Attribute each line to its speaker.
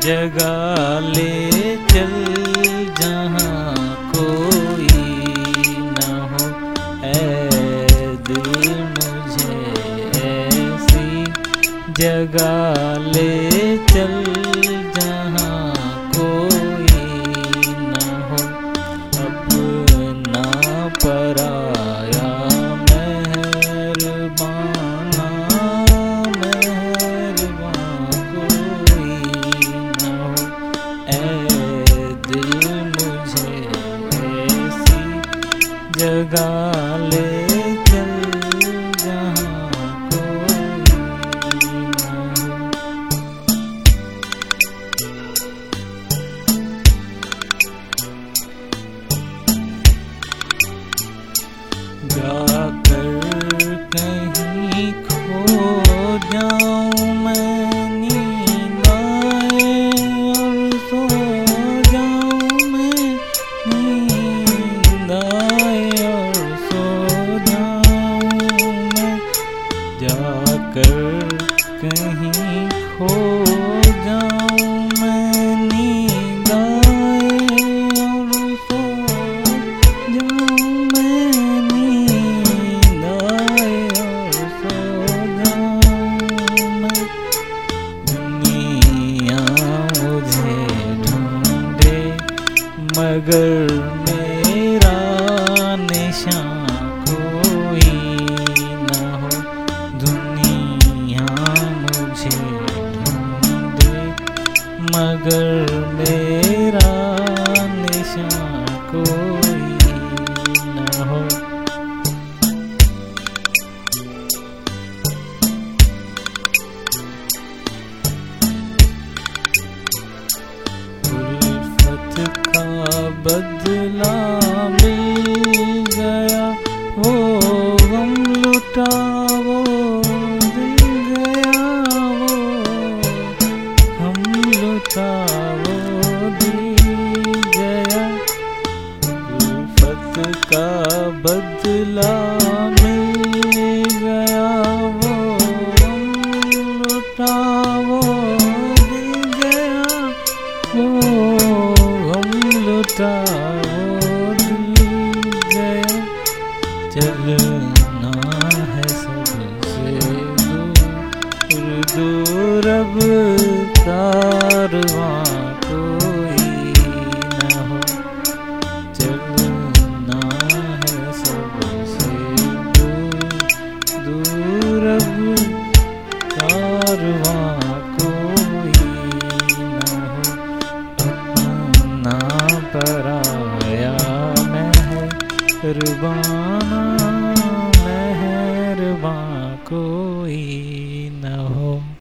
Speaker 1: जगा ले चल जहाँ कोई न हो, ऐ दिल मुझे ऐसी जगा ले चल जहाँ कोई न हो। अपना पराया मेहरबाना मेहरबान कोई न हो, ऐ दिल मुझे ऐसी जगा ले चल जहाँ कोई न हो। जाकर कहीं खो जाऊं मैं, नींद आए और सो जाऊं मैं, नींद आए और सो जाऊं मैं। जाकर कहीं खो जाऊं मैं, नींद आए और सो जाऊं मैं, नींद आए और सो जाऊं मैं। दुनिया मुझे ढूंढे मगर मेरा निशान कोई न हो, दुनिया मुझे ढूंढे मगर मेरा निशान कोई न हो। उल्फत का बदला मिल गया, वो गम लुटा वो दिल गया, वो गम लुटा वो दिल गया। उल्फत का बदला मिल गया, वो गम लुटा वो दिल गया, वो गम लुटा वो दिल गया। चलना है सबसे दूर दूर अब कारवां कोई न हो, चलना है सबसे दूर दूर अब कारवां कोई न हो। अपना पराया मेहरबाना मेहरबान कोई न हो।